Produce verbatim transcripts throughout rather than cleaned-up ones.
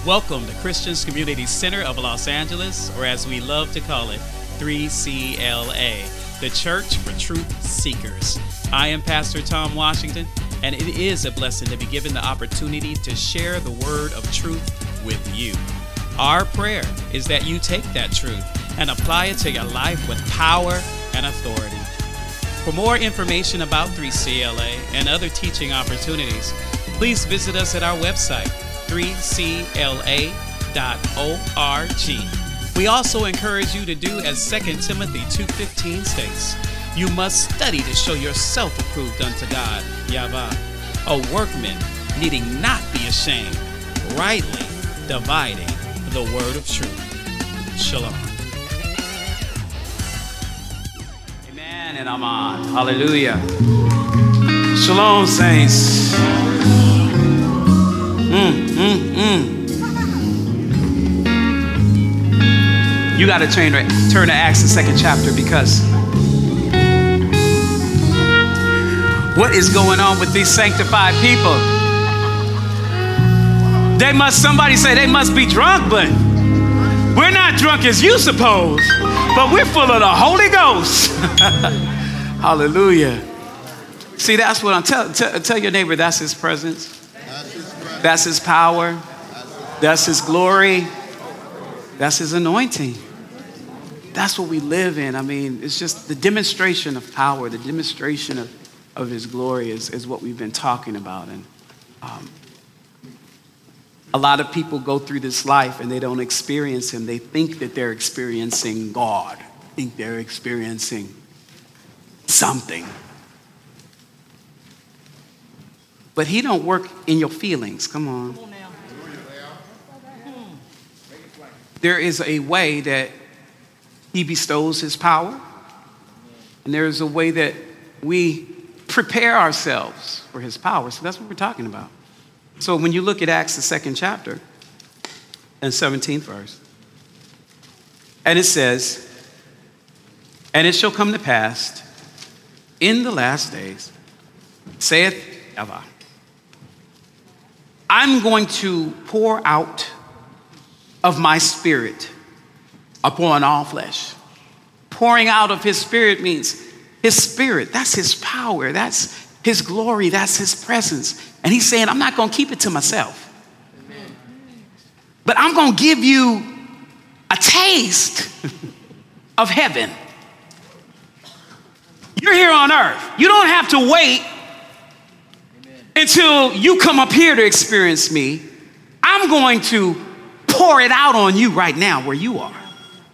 Welcome to Christians Community Center of Los Angeles, or as we love to call it, three C L A, the Church for Truth Seekers. I am Pastor Tom Washington, and it is a blessing to be given the opportunity to share the word of truth with you. Our prayer is that you take that truth and apply it to your life with power and authority. For more information about three C L A and other teaching opportunities, please visit us at our website, three C L A dot org. We also encourage you to do as Second Timothy two fifteen states. You must study to show yourself approved unto God, Yahweh, a workman needing not be ashamed, rightly dividing the word of truth. Shalom. Amen and amen. Hallelujah. Shalom, saints. Mm, mm, mm. You got to turn, turn to Acts, the second chapter, because what is going on with these sanctified people? They must, somebody say they must be drunk, but we're not drunk as you suppose, but we're full of the Holy Ghost. Hallelujah. See, that's what I'm telling. Tell, tell your neighbor that's his presence. That's his power. That's his glory. That's his anointing. That's what we live in. I mean, it's just the demonstration of power, the demonstration of, of his glory is, is what we've been talking about. And um, a lot of people go through this life and they don't experience him. They think that they're experiencing God. Think they're experiencing something. But he don't work in your feelings. Come on. There is a way that he bestows his power. And there is a way that we prepare ourselves for his power. So that's what we're talking about. So when you look at Acts, the second chapter, and seventeenth verse, and it says, and it shall come to pass in the last days, saith Yahweh, I'm going to pour out of my spirit upon all flesh. Pouring out of his spirit means his spirit. That's his power. That's his glory. That's his presence. And he's saying, I'm not going to keep it to myself. Amen. But I'm going to give you a taste of heaven. You're here on earth. You don't have to wait until you come up here to experience me. I'm going to pour it out on you right now where you are.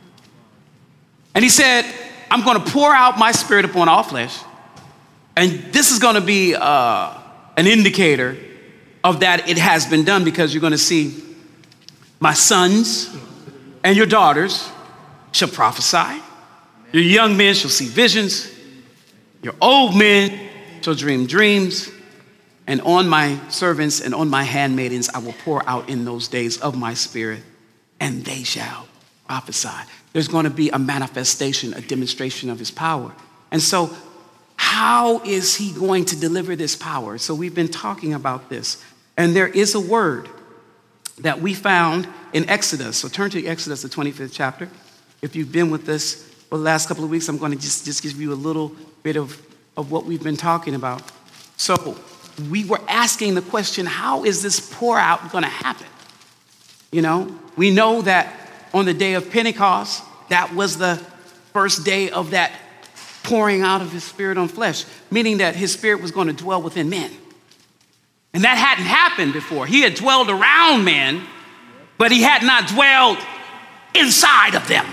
And he said, I'm going to pour out my spirit upon all flesh. And this is going to be uh, an indicator of that it has been done, because you're going to see my sons and your daughters shall prophesy. Your young men shall see visions. Your old men shall dream dreams. And on my servants and on my handmaidens, I will pour out in those days of my spirit, and they shall prophesy. There's going to be a manifestation, a demonstration of his power. And so how is he going to deliver this power? So we've been talking about this. And there is a word that we found in Exodus. So turn to Exodus, the twenty-fifth chapter. If you've been with us for the last couple of weeks, I'm going to just, just give you a little bit of, of what we've been talking about. So we were asking the question, how is this pour out going to happen? You know, we know that on the day of Pentecost, that was the first day of that pouring out of his spirit on flesh, meaning that his spirit was going to dwell within men. And that hadn't happened before. He had dwelled around men, but he had not dwelled inside of them.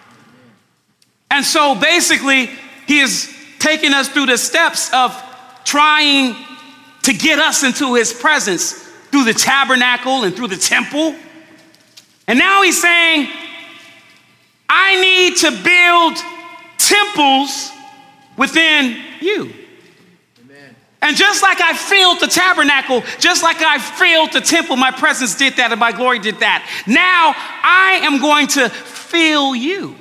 And so basically, he is taking us through the steps of trying to get us into his presence through the tabernacle and through the temple. And now he's saying, I need to build temples within you. Amen. And just like I filled the tabernacle, just like I filled the temple, my presence did that and my glory did that. Now I am going to fill you.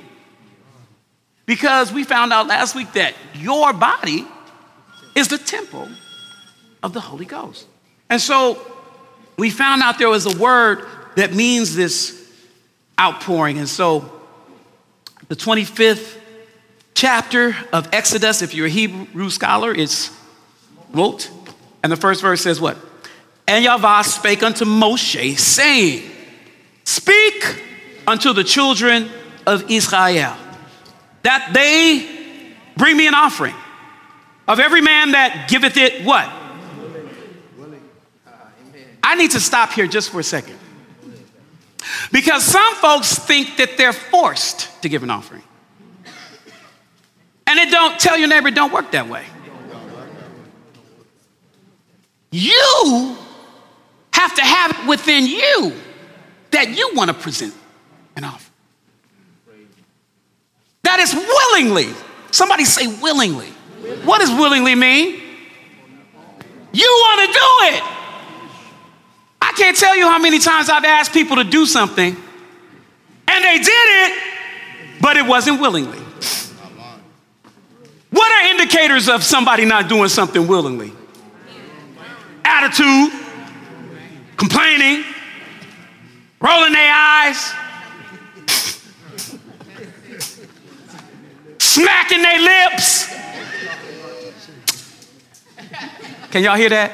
Because we found out last week that your body is the temple of the Holy Ghost. And so we found out there was a word that means this outpouring. And so the twenty-fifth chapter of Exodus, if you're a Hebrew scholar, it's wrote. And the first verse says what? And Yahweh spake unto Moshe, saying, speak unto the children of Israel, that they bring me an offering of every man that giveth it what? I need to stop here just for a second. Because some folks think that they're forced to give an offering. And it don't, tell your neighbor, it don't work that way. You have to have it within you that you want to present an offering. That is willingly. Somebody say willingly. What does willingly mean? You want to do it. I can't tell you how many times I've asked people to do something and they did it, but it wasn't willingly. What are indicators of somebody not doing something willingly? Attitude, complaining, rolling their eyes, smacking their lips. Can y'all hear that?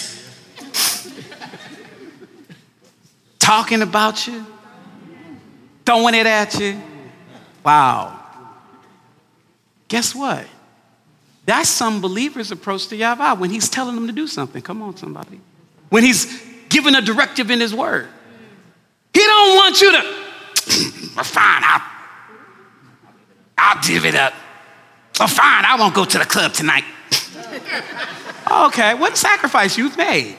Talking about you, throwing it at you. Wow. Guess what? That's some believer's approach to Yahweh when he's telling them to do something. Come on, somebody. When he's giving a directive in his word. He don't want you to, well, fine, I'll, I'll give it up. Oh, fine, I won't go to the club tonight. Okay, what sacrifice you've made?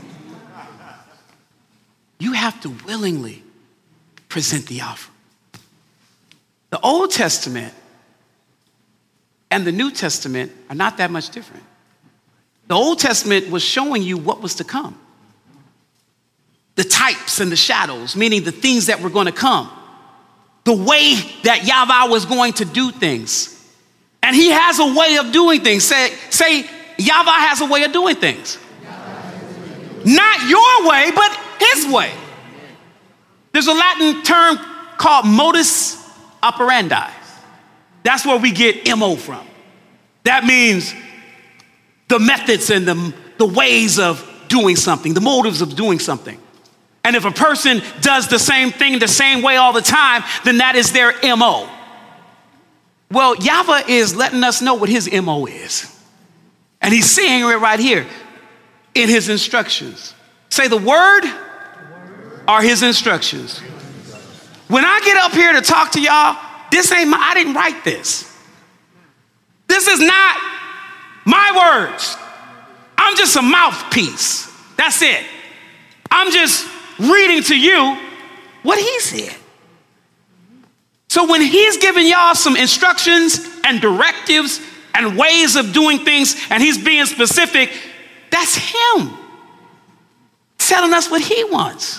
You have to willingly present the offering. The Old Testament and the New Testament are not that much different. The Old Testament was showing you what was to come. The types and the shadows, meaning the things that were going to come. The way that Yahweh was going to do things. And he has a way of doing things. Say, say Yahweh has a way of doing things. Not your way, but his way. There's a Latin term called modus operandi. That's where we get M O from. That means the methods and the, the ways of doing something, the motives of doing something. And if a person does the same thing the same way all the time, then that is their M O. Well, Yahweh is letting us know what his M O is. And he's saying it right here in his instructions. Say the word are his instructions. When I get up here to talk to y'all, this ain't my, I didn't write this. This is not my words. I'm just a mouthpiece. That's it. I'm just reading to you what he said. So when he's giving y'all some instructions and directives and ways of doing things, and he's being specific, that's him telling us what he wants.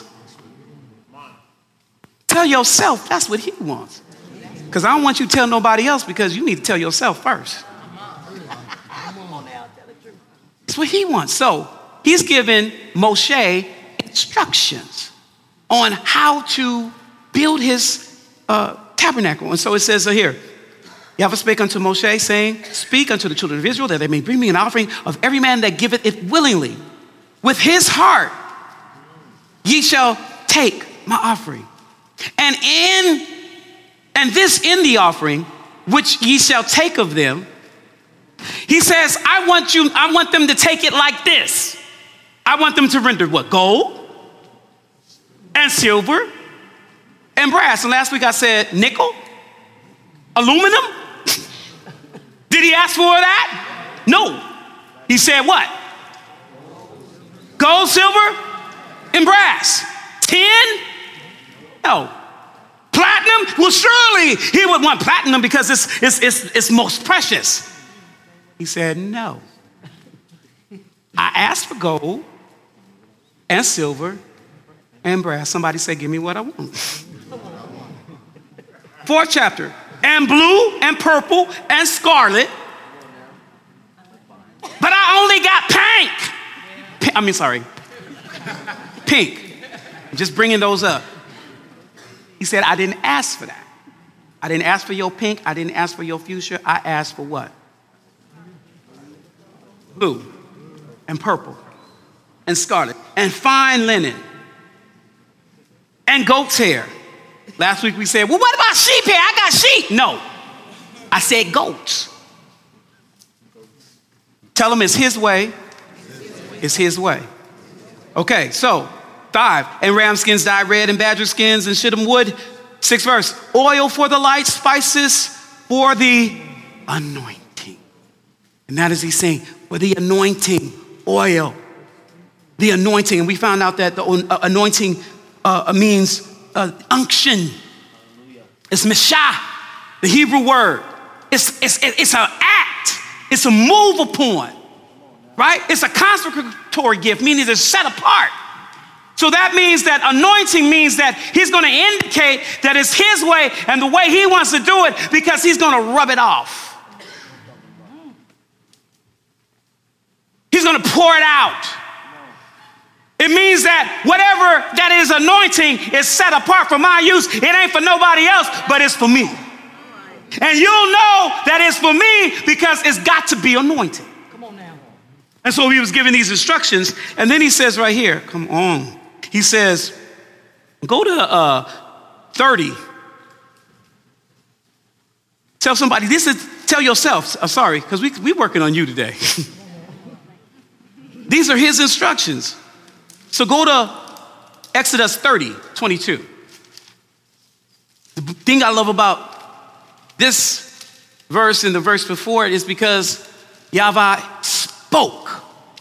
Tell yourself that's what he wants. Because I don't want you to tell nobody else, because you need to tell yourself first. That's what he wants. So he's giving Moshe instructions on how to build his uh, tabernacle. And so it says here, Yahweh spake unto Moshe, saying, speak unto the children of Israel, that they may bring me an offering of every man that giveth it willingly. With his heart ye shall take my offering. And in and this in the offering, which ye shall take of them, he says, I want you, I want them to take it like this. I want them to render what? Gold and silver and brass. And last week I said nickel, aluminum. Did he ask for that? No. He said what? Gold, silver, and brass. Tin? No. Platinum? Well, surely he would want platinum because it's, it's, it's, it's most precious. He said, no. I asked for gold and silver and brass. Somebody say, give me what I want. Fourth chapter. And blue and purple and scarlet. But I only got pink. P- I mean, sorry. Pink. Just bringing those up. He said, I didn't ask for that. I didn't ask for your pink. I didn't ask for your fuchsia. I asked for what? Blue and purple and scarlet and fine linen and goat's hair. Last week we said, well, what about sheep hair? I got sheep. No, I said goats. Tell him it's his way. It's his way. Okay, so five, and ram skins dyed red and badger skins and shittim wood. Sixth verse, oil for the light, spices for the anointing. And that is he's saying, for the anointing, oil, the anointing. And we found out that the anointing uh, means uh, unction. It's meshah, the Hebrew word. It's, it's, it's an act. It's a move upon, right? It's a consecratory gift, meaning it's set apart. So that means that anointing means that he's going to indicate that it's his way and the way he wants to do it because he's going to rub it off. He's going to pour it out. It means that whatever that is anointing is set apart for my use. It ain't for nobody else, but it's for me. And you'll know that it's for me because it's got to be anointed. Come on now. And so he was giving these instructions, and then he says right here, come on. He says, go to uh, thirty. Tell somebody, this is, tell yourself, uh, sorry, because we we working on you today. These are his instructions. So go to Exodus thirty, twenty-two. The thing I love about this verse and the verse before it is because Yahweh spoke.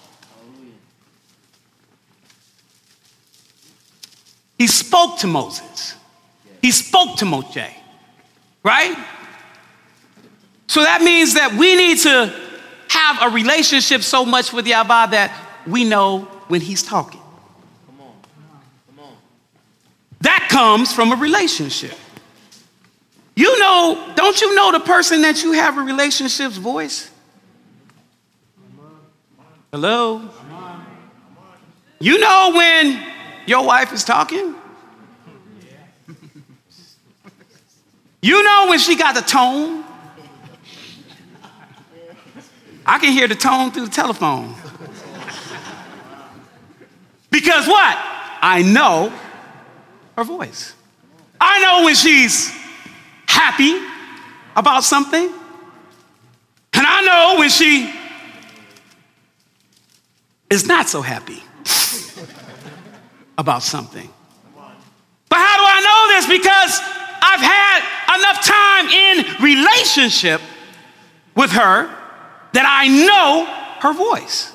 He spoke to Moses. He spoke to Moshe, right? So that means that we need to have a relationship so much with Yahweh that we know when he's talking. Come on. Come on. That comes from a relationship. You know, don't you know the person that you have a relationship's voice? Hello? You know when your wife is talking? You know when she got the tone? I can hear the tone through the telephone. Because what? I know her voice. I know when she's happy about something. And I know when she is not so happy about something. But how do I know this? Because I've had enough time in relationship with her that I know her voice.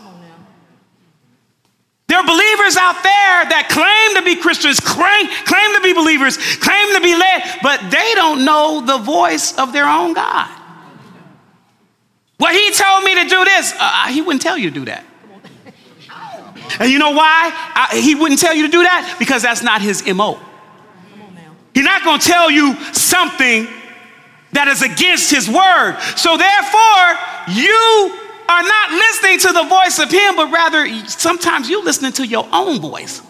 There are believers out there that claim to be Christians, claim, claim to be believers, claim to be led, but they don't know the voice of their own God. Well, he told me to do this. Uh, he wouldn't tell you to do that. And you know why I, he wouldn't tell you to do that? Because that's not his M O. He's not going to tell you something that is against his word. So therefore, you are not listening to the voice of him, but rather sometimes you're listening to your own voice.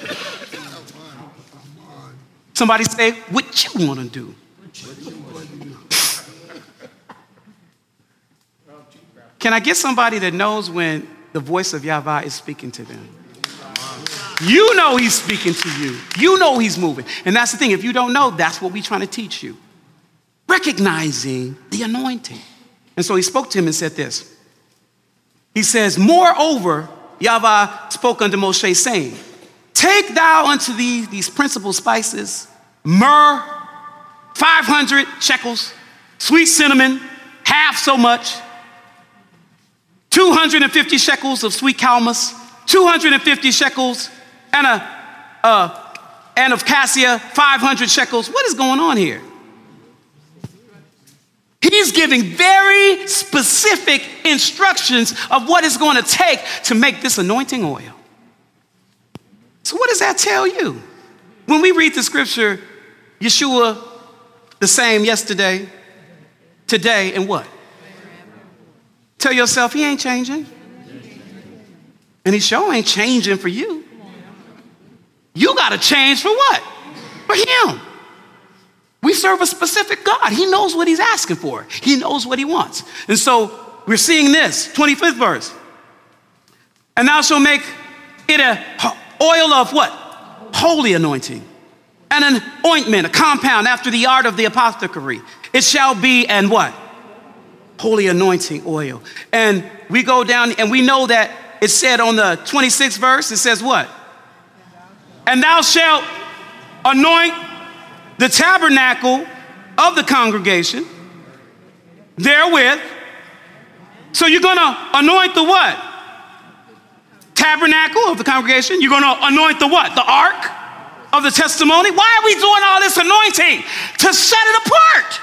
Somebody say, what you want to do? Can I get somebody that knows when the voice of Yahweh is speaking to them? You know he's speaking to you. You know he's moving. And that's the thing. If you don't know, that's what we're trying to teach you. Recognizing the anointing. And so he spoke to him and said this. He says, moreover, Yahweh spoke unto Moshe, saying, take thou unto thee these principal spices, myrrh, five hundred shekels, sweet cinnamon, half so much, two hundred fifty shekels of sweet calamus, two hundred fifty shekels, and a, uh, and of cassia, five hundred shekels. What is going on here? He's giving very specific instructions of what it's going to take to make this anointing oil. So what does that tell you? When we read the scripture, Yeshua, the same yesterday, today, and what? Tell yourself he ain't changing. And he sure ain't changing for you. You got to change for what? For him. We serve a specific God. He knows what he's asking for. He knows what he wants. And so we're seeing this, twenty-fifth verse. And thou shalt make it a oil of what? Holy anointing. And an ointment, a compound after the art of the apothecary. It shall be an what? Holy anointing oil. And we go down and we know that it said on the twenty-sixth verse, it says what? And thou shalt anoint the tabernacle of the congregation therewith. So you're gonna anoint the what? Tabernacle of the congregation. You're gonna anoint the what? The ark of the testimony. Why are we doing all this anointing? To set it apart.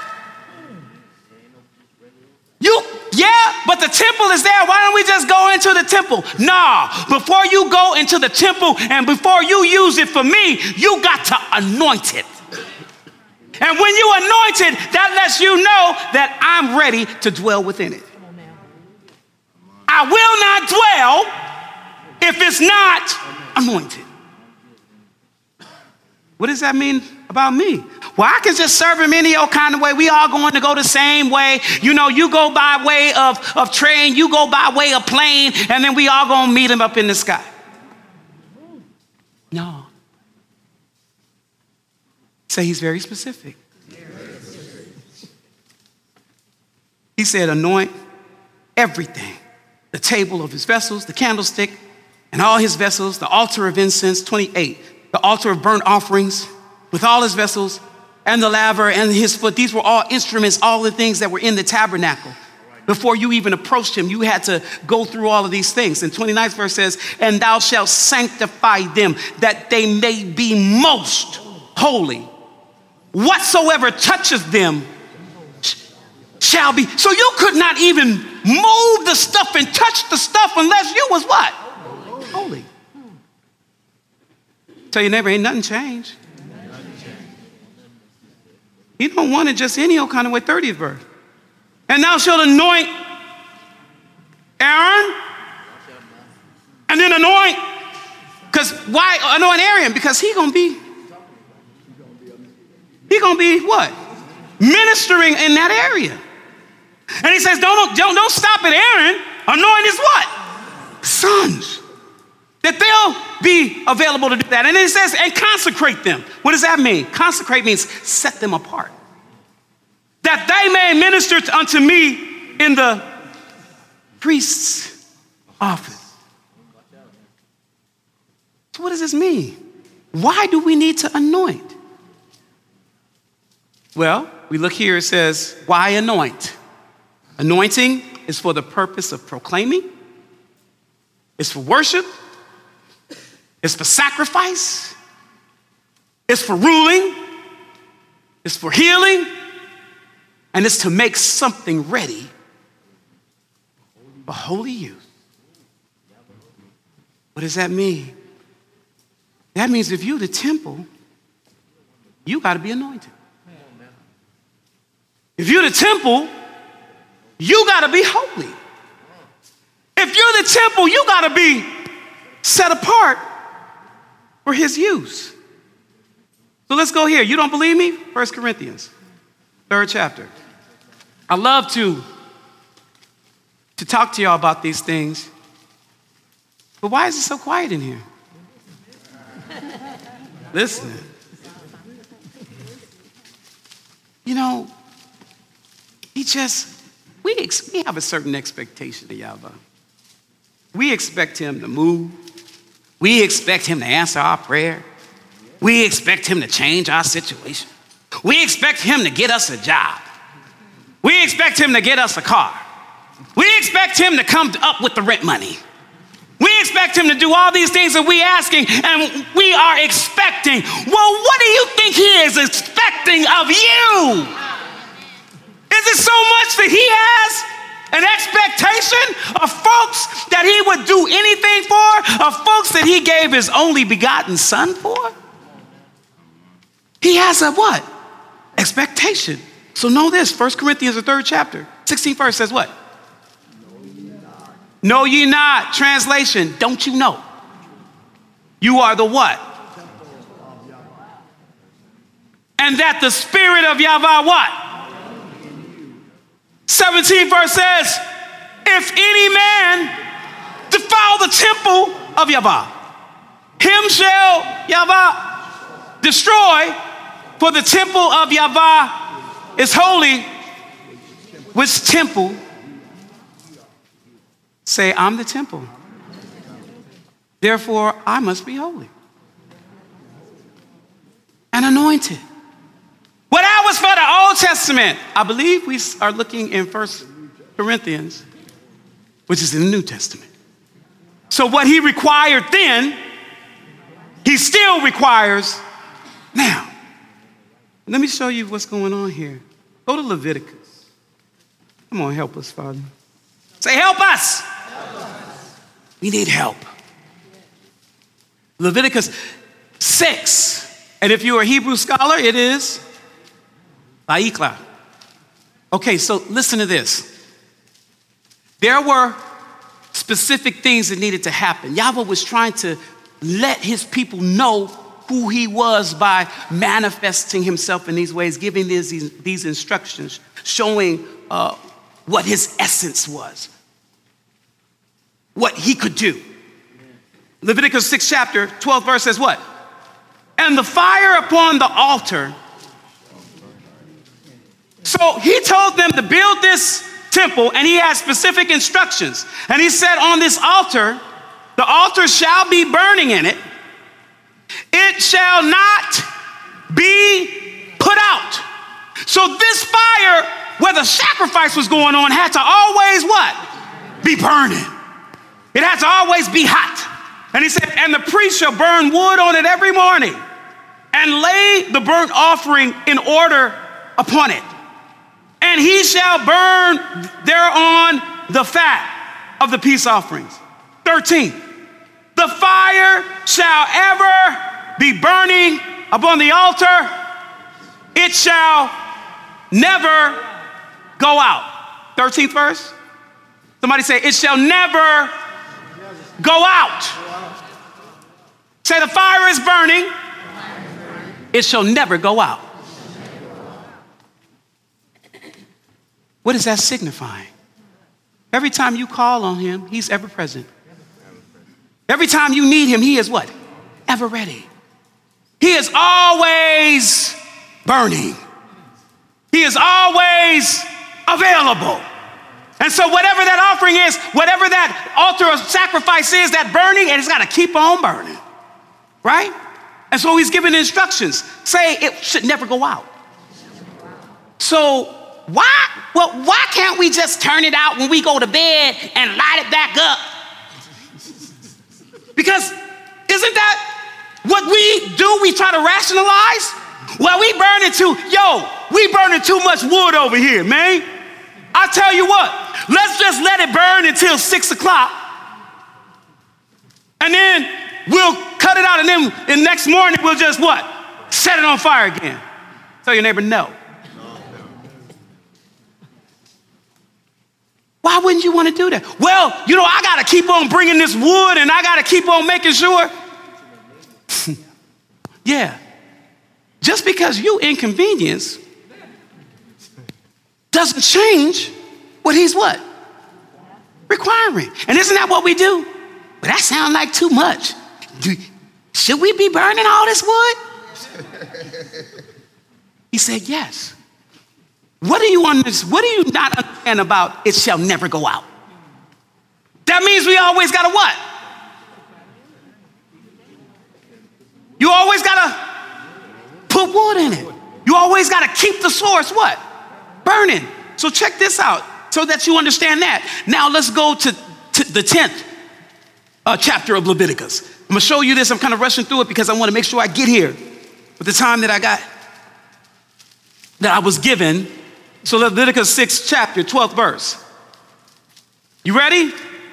You, yeah, but the temple is there. Why don't we just go into the temple? Nah, before you go into the temple and before you use it for me, you got to anoint it. And when you anoint it, that lets you know that I'm ready to dwell within it. I will not dwell if it's not anointed. What does that mean about me? Well, I can just serve him any old kind of way. We all going to go the same way. You know, you go by way of, of train, you go by way of plane, and then we all going to meet him up in the sky. No. Say he's very specific. He said, anoint everything. The table of his vessels, the candlestick, and all his vessels, the altar of incense, twenty-eight. The altar of burnt offerings with all his vessels and the laver and his foot. These were all instruments, all the things that were in the tabernacle. Before you even approached him, you had to go through all of these things. And twenty-ninth verse says, and thou shalt sanctify them that they may be most holy. Whatsoever touches them shall be. So you could not even move the stuff and touch the stuff unless you was what? Holy. Tell your neighbor, ain't nothing changed. He don't want it just any old kind of way. thirtieth verse. And thou shalt anoint Aaron and then anoint, because why anoint Aaron? Because he gonna be, he gonna be what? Ministering in that area. And he says, don't, don't, don't stop at Aaron. Anoint his what? Sons. That they'll be available to do that. And then it says, and consecrate them. What does that mean? Consecrate means set them apart. That they may minister unto me in the priest's office. So what does this mean? Why do we need to anoint? Well, we look here, it says, why anoint? Anointing is for the purpose of proclaiming. It's for worship. It's for sacrifice. It's for ruling. It's for healing. And it's to make something ready for holy use. What does that mean? That means if you're the temple, you got to be anointed. If you're the temple, you got to be holy. If you're the temple, you got to be set apart for his use. So let's go here. You don't believe me? First Corinthians, third chapter. I love to, to talk to y'all about these things, but why is it so quiet in here? Listen. You know, he just, we, ex- we have a certain expectation of Yahweh. We expect him to move. We expect him to answer our prayer. We expect him to change our situation. We expect him to get us a job. We expect him to get us a car. We expect him to come up with the rent money. We expect him to do all these things that we're asking, and we are expecting. Well, what do you think he is expecting of you? Is it so much that he has an expectation of folks that he would do anything for, of folks that he gave his only begotten son for? He has a what? Expectation. So know this, First Corinthians, the third chapter, sixteenth verse says what? Know ye not. Translation, don't you know? You are the what? and that the spirit of Yahweh what? seventeenth verse says, if any man defile the temple of Yahweh, him shall Yahweh destroy, for the temple of Yahweh is holy. Which temple? Say, I'm the temple. Therefore, I must be holy and anointed. Well, that was for the Old Testament. I believe we are looking in First Corinthians, which is in the New Testament. So what he required then, he still requires now. Let me show you what's going on here. Go to Leviticus. Come on, help us, Father. Say, help us. Help us. We need help. Leviticus six. And if you're a Hebrew scholar, it is Vayikra. Okay, so listen to this. There were specific things that needed to happen. Yahweh was trying to let his people know who he was by manifesting himself in these ways, giving these, these, these instructions, showing uh, what his essence was, what he could do. Leviticus six chapter twelve verse says what? And the fire upon the altar. So he told them to build this temple, and he had specific instructions. And he said, on this altar, the altar shall be burning in it. It shall not be put out. So this fire, where the sacrifice was going on, had to always what? Be burning. It had to always be hot. And he said, and the priest shall burn wood on it every morning and lay the burnt offering in order upon it. And he shall burn thereon the fat of the peace offerings. thirteen. The fire shall ever be burning upon the altar. It shall never go out. thirteenth verse. Somebody say, it shall never go out. Say, the fire is burning. It shall never go out. What is that signifying? Every time you call on him, he's ever present. Every time you need him, he is what? Ever ready. He is always burning. He is always available. And so whatever that offering is, whatever that altar of sacrifice is, that burning, and it's got to keep on burning, right? And so he's giving instructions. Say it should never go out. So why, well, why can't we just turn it out when we go to bed and light it back up? Because isn't that what we do? We try to rationalize. Well, we burning too, yo, we burning too much wood over here, man. I tell you what, let's just let it burn until six o'clock. And then we'll cut it out, and then the next morning we'll just what? Set it on fire again. Tell your neighbor no. Why wouldn't you want to do that? Well, you know, I got to keep on bringing this wood, and I got to keep on making sure. Yeah. Just because you inconvenience doesn't change what he's what? Requiring. And isn't that what we do? But that sounds like too much. Do, should we be burning all this wood? He said, yes. What do you understand? What do you not understand about it shall never go out? That means we always gotta what? You always gotta put wood in it. You always gotta keep the source what? Burning. So check this out so that you understand that. Now let's go to, to the tenth uh, chapter of Leviticus. I'm gonna show you this. I'm kind of rushing through it because I want to make sure I get here with the time that I got, that I was given. So Leviticus six chapter, twelfth verse. You ready?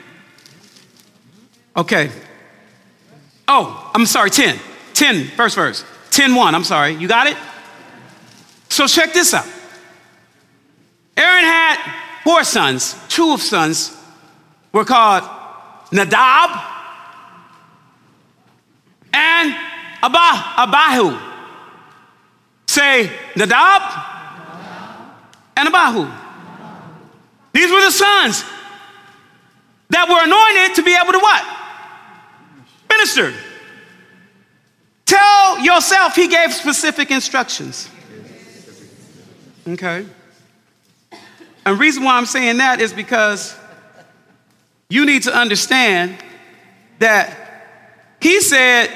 Okay. Oh, I'm sorry, ten. ten, first verse. ten one, I'm sorry. You got it? So check this out. Aaron had four sons. Two of sons were called Nadab and Abah, Abihu. Say, Nadab and Abihu. These were the sons that were anointed to be able to what? Minister. Tell yourself he gave specific instructions. Okay. And the reason why I'm saying that is because you need to understand that he said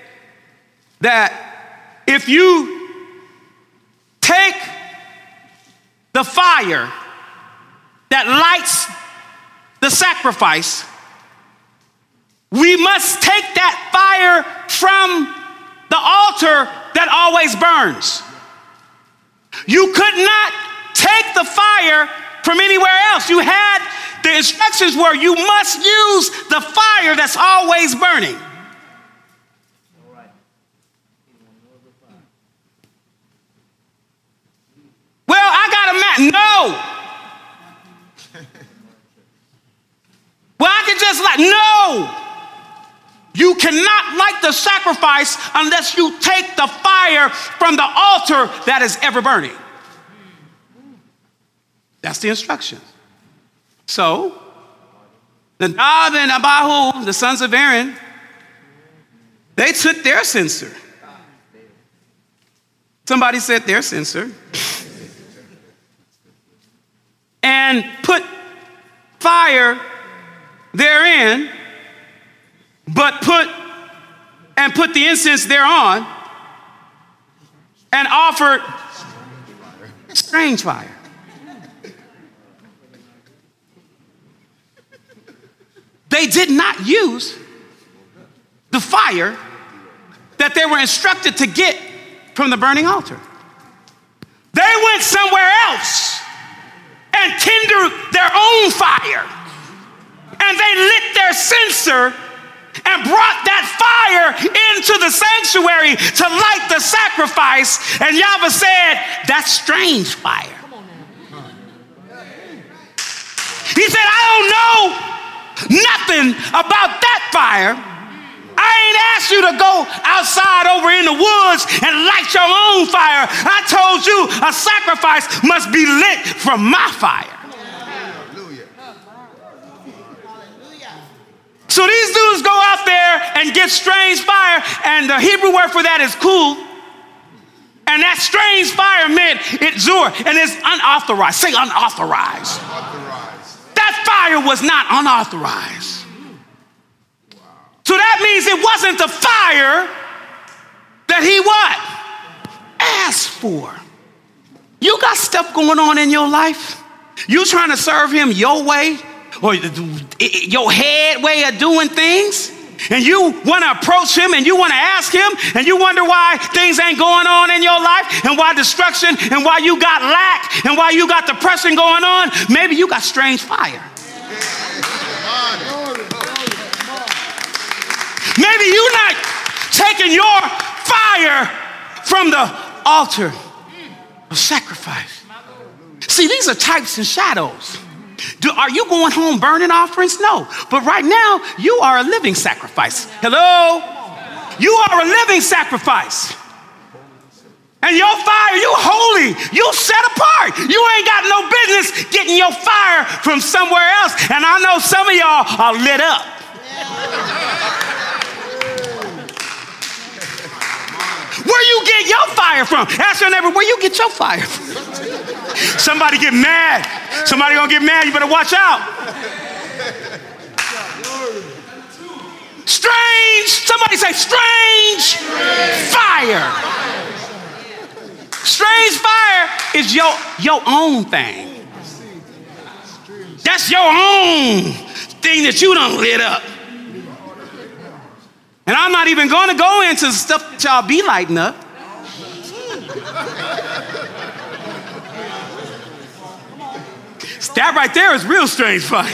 that if you take the fire that lights the sacrifice, we must take that fire from the altar that always burns. You could not take the fire from anywhere else. You had the instructions where you must use the fire that's always burning. Well, I got a mat. No. Well, I can just like, no. You cannot light the sacrifice unless you take the fire from the altar that is ever burning. That's the instruction. So, Nadab and Abihu, the sons of Aaron, they took their censer. Somebody said their censer. And put fire therein, but put and put the incense thereon, and offered strange fire. They did not use the fire that they were instructed to get from the burning altar. They went somewhere else and kindled their own fire. And they lit their censer and brought that fire into the sanctuary to light the sacrifice. And Yahweh said, that's strange fire. He said, I don't know nothing about that fire. I ain't asked you to go outside over in the woods and light your own fire. I told you a sacrifice must be lit from my fire. So these dudes go out there and get strange fire, and the Hebrew word for that is kul. And that strange fire meant it zur, and it's unauthorized. Say unauthorized. Unauthorized. That fire was not unauthorized. Wow. So that means it wasn't the fire that he what? Asked for. You got stuff going on in your life. You trying to serve him your way, or your head way of doing things, and you want to approach him and you want to ask him, and you wonder why things ain't going on in your life, and why destruction, and why you got lack, and why you got depression going on. Maybe you got strange fire. Maybe you're not taking your fire from the altar of sacrifice. See, these are types and shadows. Do, are you going home burning offerings? No. But right now, you are a living sacrifice. Hello? You are a living sacrifice. And your fire, you holy. You set apart. You ain't got no business getting your fire from somewhere else. And I know some of y'all are lit up. Where you get your fire from? Ask your neighbor, where you get your fire from? Somebody get mad. Somebody gonna get mad. You better watch out. Strange. Somebody say strange fire. Strange fire is your, your own thing. That's your own thing that you done lit up. And I'm not even going to go into the stuff that y'all be lighting up. That right there is real strange fire.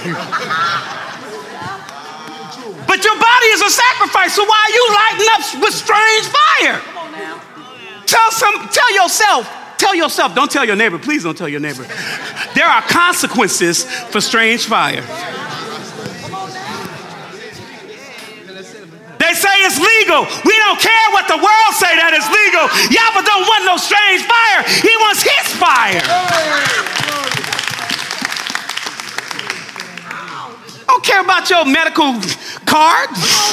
But your body is a sacrifice, so why are you lighting up with strange fire? Tell some, tell yourself, tell yourself, don't tell your neighbor, please don't tell your neighbor. There are consequences for strange fire. They say it's it's legal. We don't care what the world say that it's legal. Yahweh don't want no strange fire. He wants his fire. I don't care about your medical card.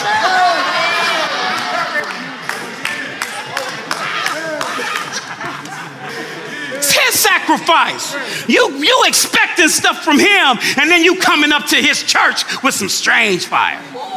It's his sacrifice. You, you expecting stuff from him, and then you coming up to his church with some strange fire.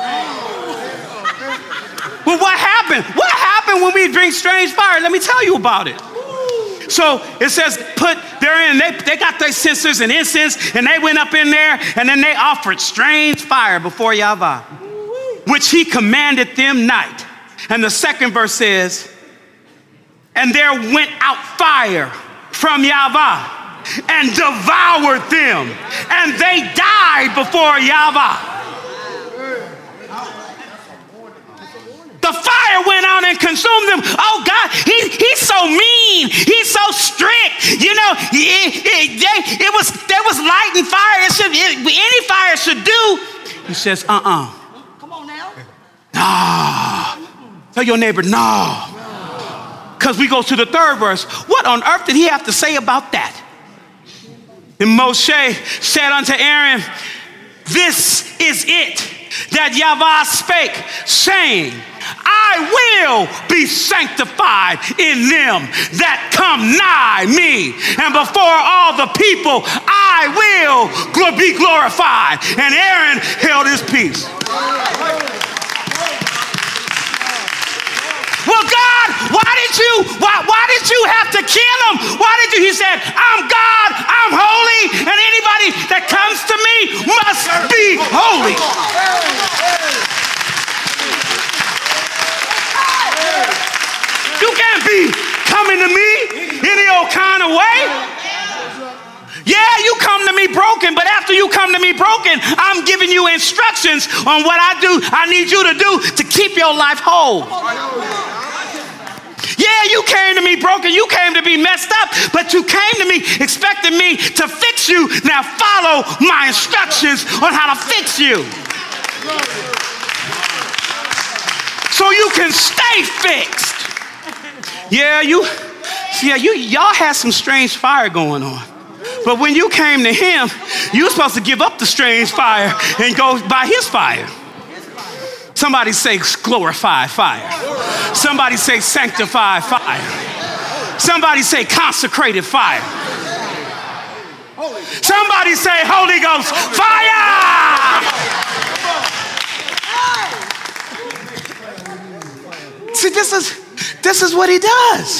Well, what happened? What happened when we drink strange fire? Let me tell you about it. So it says, put, they're in, they, they got their censers and incense, and they went up in there, and then they offered strange fire before Yahweh, which he commanded them not. And the second verse says, and there went out fire from Yahweh and devoured them, and they died before Yahweh. The fire went out and consumed them. Oh God, he, he's so mean. He's so strict. You know, it, it, they, it was there was light and fire. It should, it, any fire should do. He says, uh-uh. Come on now. Nah. Tell your neighbor, no. Because we go to the third verse. What on earth did he have to say about that? And Moshe said unto Aaron, this is it that Yahweh spake, saying, I will be sanctified in them that come nigh me, and before all the people I will be glorified. And Aaron held his peace. Well, God, why did you, why, why did you have to kill him? Why did you? He said, I'm God, I'm holy, and anybody that comes to me must be holy. You can't be coming to me any old kind of way. Yeah, you come to me broken, but after you come to me broken, I'm giving you instructions on what I do, I need you to do to keep your life whole. Yeah, you came to me broken, you came to be messed up, but you came to me expecting me to fix you. Now follow my instructions on how to fix you, so you can stay fixed. Yeah, you, yeah, you, y'all had some strange fire going on. But when you came to him, you were supposed to give up the strange fire and go by his fire. Somebody say glorified fire. Somebody say sanctified fire. Somebody say consecrated fire. Somebody say Holy Ghost fire. See, this is, this is what he does.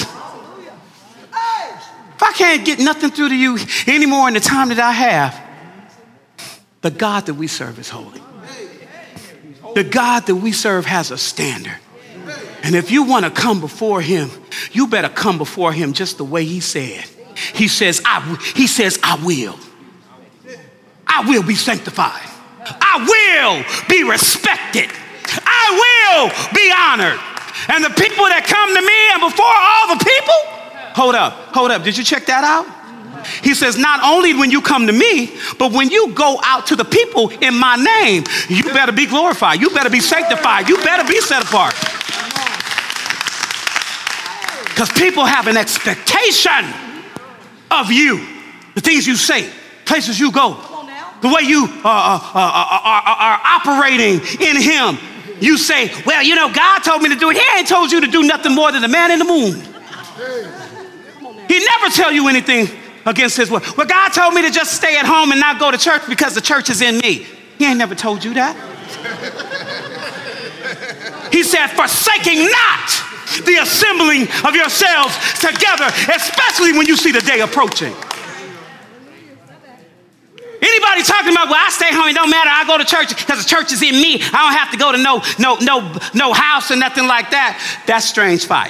If I can't get nothing through to you anymore in the time that I have, the God that we serve is holy. The God that we serve has a standard. And if you want to come before him, you better come before him just the way he said. He says, I, he says, I will. I will be sanctified. I will be respected. I will be honored. And the people that come to me and before all the people, hold up, hold up. Did you check that out? He says, not only when you come to me, but when you go out to the people in my name, you better be glorified. You better be sanctified. You better be set apart. Because people have an expectation of you, the things you say, places you go, the way you uh, uh, uh, are, are, are operating in him. You say, well, you know, God told me to do it. He ain't told you to do nothing more than the man in the moon. He never tell you anything against his word. Well, God told me to just stay at home and not go to church because the church is in me. He ain't never told you that. He said, forsaking not the assembling of yourselves together, especially when you see the day approaching. Anybody talking about, well, I stay home, it don't matter, I go to church because the church is in me. I don't have to go to no, no, no, no house or nothing like that. That's strange fire.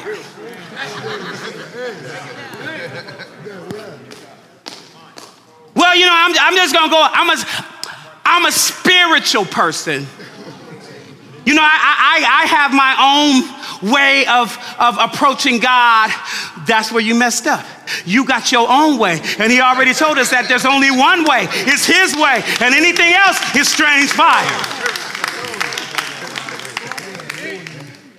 Well, you know, I'm, I'm just gonna go, I'm a, I'm a spiritual person. You know, I, I, I have my own way of, of approaching God. That's where you messed up. You got your own way. And he already told us that there's only one way. It's his way. And anything else is strange fire.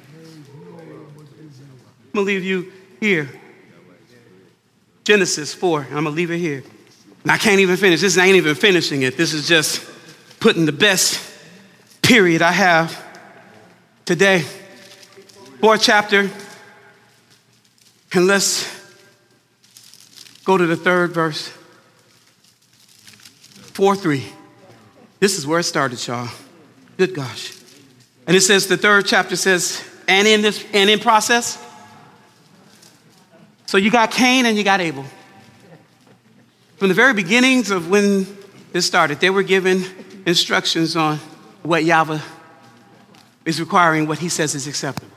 going to leave you here. Genesis four, and I'm going to leave it here. And I can't even finish. This ain't even finishing it. This is just putting the best period I have today. Fourth chapter. And let's go to the third verse. four three. This is where it started, y'all. Good gosh. And it says, the third chapter says, and in this, and in process. So you got Cain and you got Abel. From the very beginnings of when this started, they were given instructions on what Yahweh is requiring, what he says is acceptable.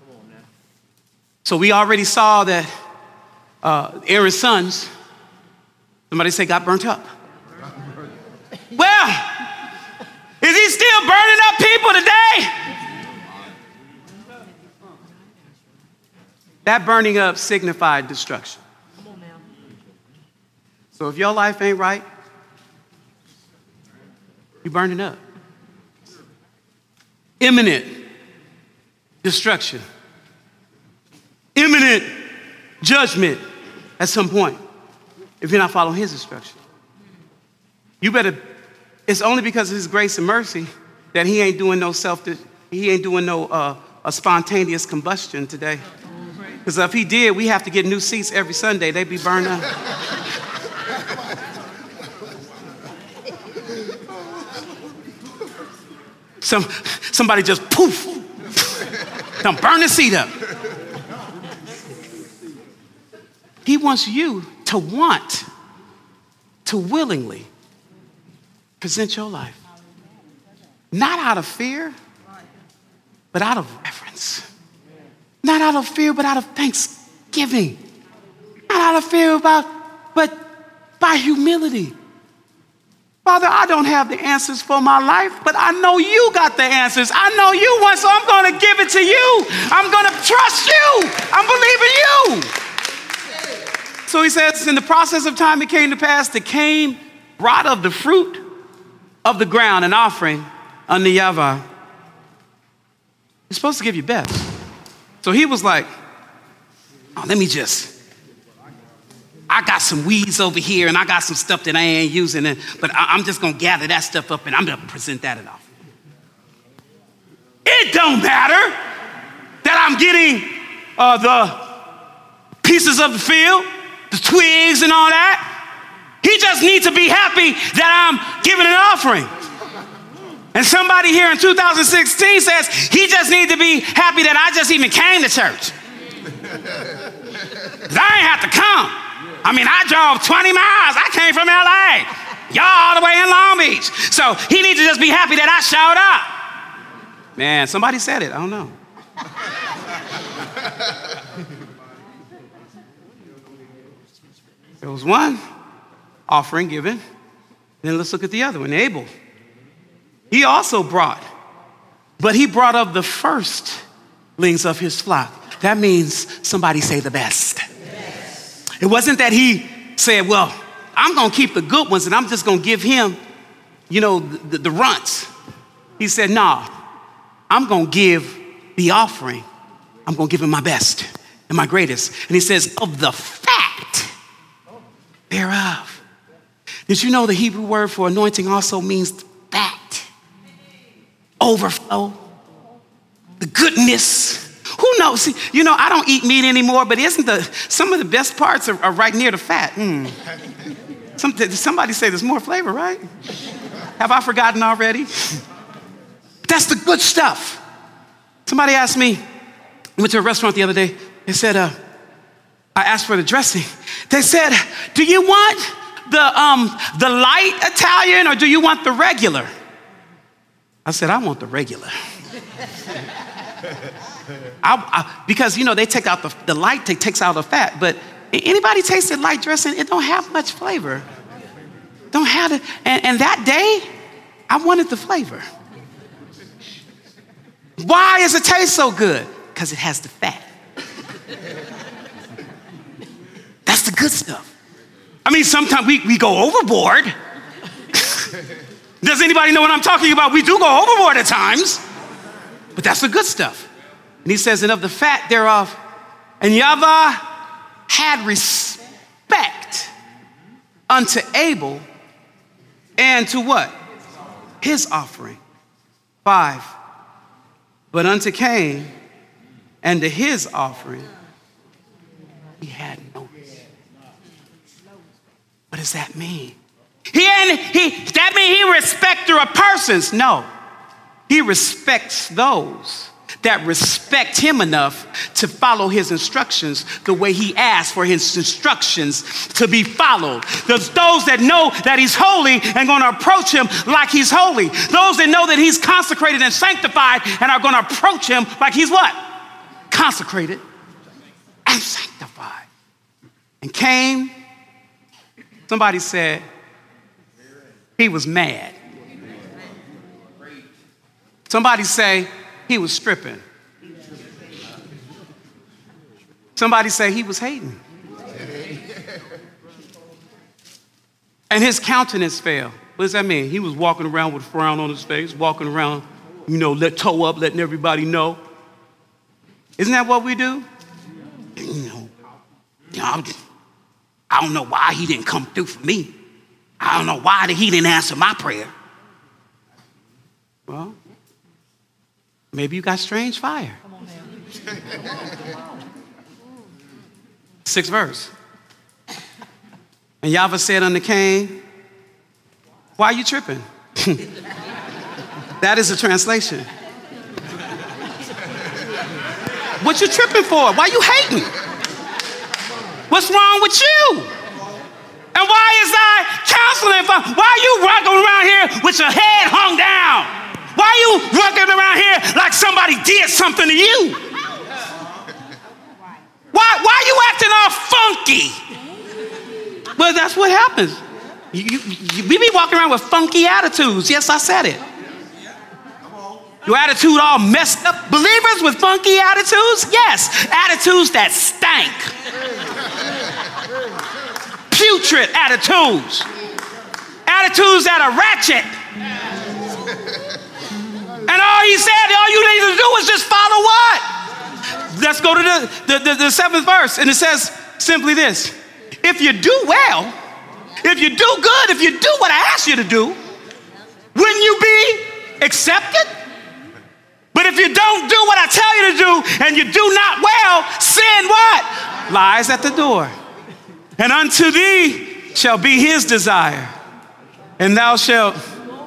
So we already saw that uh, Aaron's sons, somebody say, got burnt up. Well, is he still burning up people today? That burning up signified destruction. So if your life ain't right, you're burning up. Imminent destruction. Imminent judgment at some point if you're not following his instruction. You better, it's only because of his grace and mercy that he ain't doing no self, he ain't doing no uh, a spontaneous combustion today. Because if he did, we have to get new seats every Sunday. They'd be burned up. Some, somebody just poof, don't burn the seat up. He wants you to want to willingly present your life. Not out of fear, but out of reverence. Not out of fear, but out of thanksgiving. Not out of fear, about, but by humility. Father, I don't have the answers for my life, but I know you got the answers. I know you want, so I'm going to give it to you. I'm going to trust you. I'm believing you. So he says, in the process of time, it came to pass that Cain brought of the fruit of the ground an offering unto Yahweh. You're supposed to give your best. So he was like, oh, let me just, I got some weeds over here and I got some stuff that I ain't using, and, but I, I'm just gonna gather that stuff up and I'm gonna present that at offering. It don't matter that I'm getting uh, the pieces of the field, the twigs and all that. He just needs to be happy that I'm giving an offering. And somebody here in two thousand sixteen says, he just needs to be happy that I just even came to church. I ain't have to come. I mean, I drove twenty miles. I came from L A. Y'all all the way in Long Beach. So he needs to just be happy that I showed up. Man, somebody said it. I don't know. There was one offering given. Then let's look at the other one, Abel. He also brought, but he brought of the firstlings of his flock. That means somebody say the best. Yes. It wasn't that he said, well, I'm going to keep the good ones and I'm just going to give him, you know, the, the runts. He said, no, nah, I'm going to give the offering. I'm going to give him my best and my greatest. And he says, of the fat thereof. Did you know the Hebrew word for anointing also means fat? Overflow, the goodness. Who knows? See, you know, I don't eat meat anymore, but isn't the some of the best parts are, are right near the fat? Mm. Some, somebody say there's more flavor, right? Have I forgotten already? That's the good stuff. Somebody asked me, I went to a restaurant the other day. They said, uh, I asked for the dressing. They said, do you want the um, the light Italian or do you want the regular? I said, I want the regular. I, I, because, you know, they take out the, the light, they takes out the fat, but anybody tasted light dressing, it don't have much flavor. Don't have it. And, and that day, I wanted the flavor. Why does it taste so good? Because it has the fat. That's the good stuff. I mean, sometimes we, we go overboard. Does anybody know what I'm talking about? We do go overboard at times, but that's the good stuff. And he says, and of the fat thereof, And Yahweh had respect unto Abel and to what? His offering. Five. But unto Cain and to his offering, he had no respect. What does that mean? He and he that mean he respecter of persons? No. He respects those that respect him enough to follow his instructions the way he asked for his instructions to be followed. There's those that know that he's holy and going to approach him like he's holy. Those that know that he's consecrated and sanctified and are going to approach him like he's what? Consecrated and sanctified. And Cain, somebody said, he was mad. Somebody say, he was stripping. Somebody say he was hating. And his countenance fell. What does that mean? He was walking around with a frown on his face, walking around, you know, let toe up, letting everybody know. Isn't that what we do? You know, you know I don't know why he didn't come through for me. I don't know why he didn't answer my prayer. Well, maybe you got strange fire. Sixth verse. And Yahweh said unto Cain, why are you tripping? That is a translation. What you tripping for? Why you hating? What's wrong with you? And why is I counseling for? Why are you walking around here with your head hung down? Why are you walking around here like somebody did something to you? Why, why are you acting all funky? Well, that's what happens. You, you, you, we be walking around with funky attitudes. Yes, I said it. Your attitude all messed up. Believers with funky attitudes? Yes. Attitudes that stank. Putrid attitudes. Attitudes that are ratchet. And all he said, all you need to do is just follow what? Let's go to the, the, the, the seventh verse. And it says simply this. If you do well, if you do good, if you do what I asked you to do, wouldn't you be accepted? But if you don't do what I tell you to do and you do not well, sin what? Lies at the door. And unto thee shall be his desire. And thou shalt,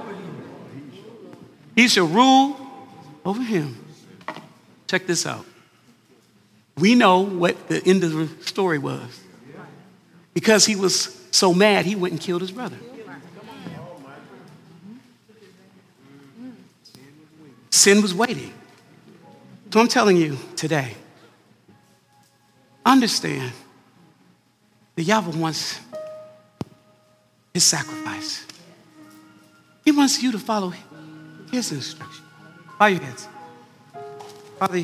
he shall rule over him. Check this out. We know what the end of the story was. Because he was so mad, he went and killed his brother. Sin was waiting. So I'm telling you today, understand that Yahweh wants his sacrifice. He wants you to follow his instruction. Bow your heads. Father,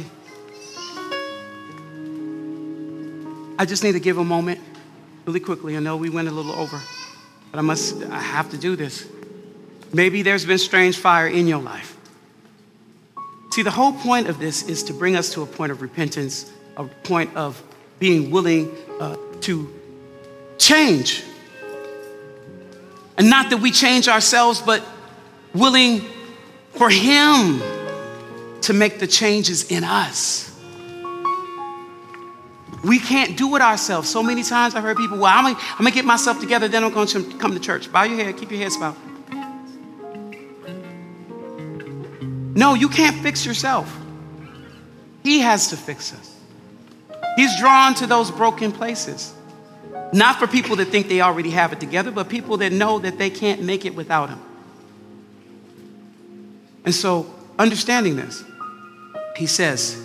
I just need to give a moment really quickly. I know we went a little over, but I must, I have to do this. Maybe there's been strange fire in your life. See, the whole point of this is to bring us to a point of repentance, a point of being willing uh, to change. And not that we change ourselves, but willing for him to make the changes in us. We can't do it ourselves. So many times I've heard people, well, I'm gonna, I'm gonna get myself together, then I'm going to come to church. Bow your head, keep your heads bowed. No, you can't fix yourself. He has to fix us. He's drawn to those broken places. Not for people that think they already have it together, but people that know that they can't make it without him. And so, understanding this, he says,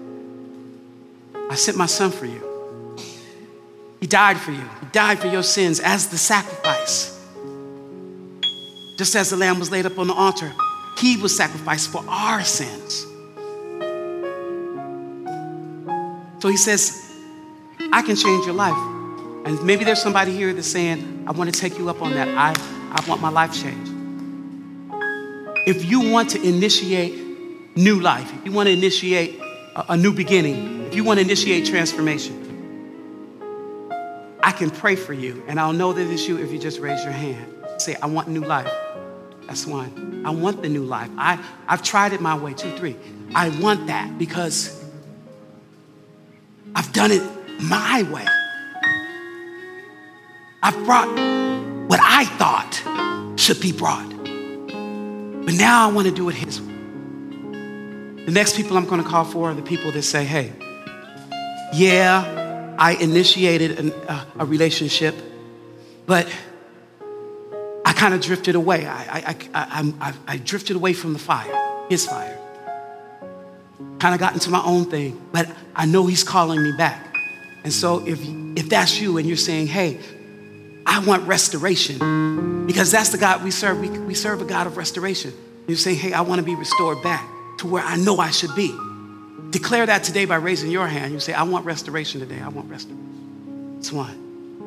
I sent my son for you. He died for you. He died for your sins as the sacrifice. Just as the lamb was laid up on the altar, he was sacrificed for our sins. So he says, I can change your life. And maybe there's somebody here that's saying, I want to take you up on that. I, I want my life changed. If you want to initiate new life, if you want to initiate a, a new beginning, if if you want to initiate transformation, I can pray for you, and I'll know that it's you if you just raise your hand. Say, I want new life. That's one. I want the new life. I, I've tried it my way, two, three. I want that because I've done it my way. I've brought what I thought should be brought. But now I want to do it his way. The next people I'm going to call for are the people that say, hey, yeah, I initiated an, uh, a relationship, but I kind of drifted away. I, I, I, I, I, I drifted away from the fire, his fire. Kind of got into my own thing, but I know he's calling me back. And so if, if that's you and you're saying, hey, I want restoration, because that's the God we serve. We, we serve a God of restoration. You're saying, hey, I want to be restored back to where I know I should be. Declare that today by raising your hand. You say, I want restoration today. I want restoration. It's one.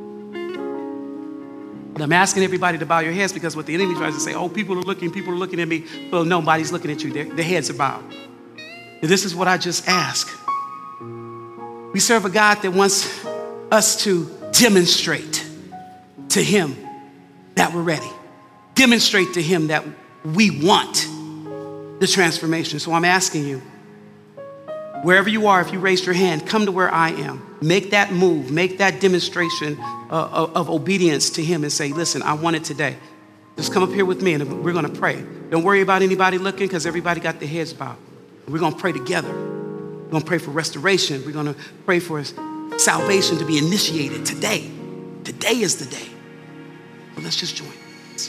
And I'm asking everybody to bow your heads because what the enemy tries to say, oh, people are looking, people are looking at me. Well, nobody's looking at you. Their, their heads are bowed. And this is what I just ask. We serve a God that wants us to demonstrate to him that we're ready. Demonstrate to him that we want the transformation. So I'm asking you, wherever you are, if you raised your hand, come to where I am. Make that move, make that demonstration uh, of, of obedience to him and say, listen, I want it today. Just come up here with me and we're gonna pray. Don't worry about anybody looking because everybody got their heads bowed. We're gonna pray together. We're gonna pray for restoration. We're gonna pray for salvation to be initiated today. Today is the day. So let's just join.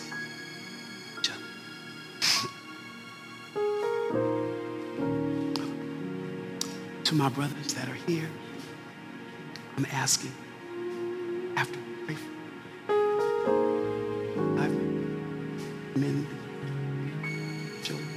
To my brothers that are here, I'm asking, after we pray for I've men, children.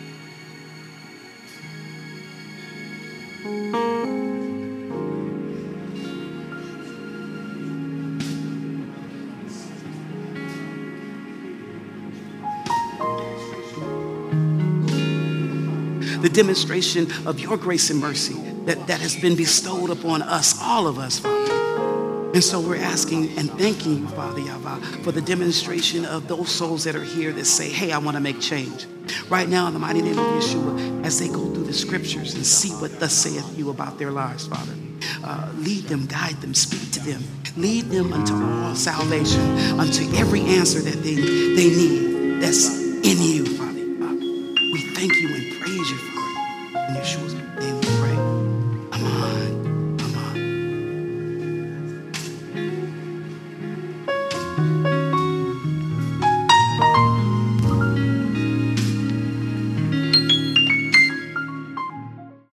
The demonstration of your grace and mercy that, that has been bestowed upon us, all of us, Father. And so we're asking and thanking you, Father Yahweh, for the demonstration of those souls that are here that say, hey, I want to make change. Right now, in the mighty name of Yeshua, as they go through the scriptures and see what thus saith you about their lives, Father. Uh, lead them, guide them, speak to them. Lead them unto all salvation, unto every answer that they, they need that's in you, Father. Uh, we thank you and praise you for it. In Yeshua's name.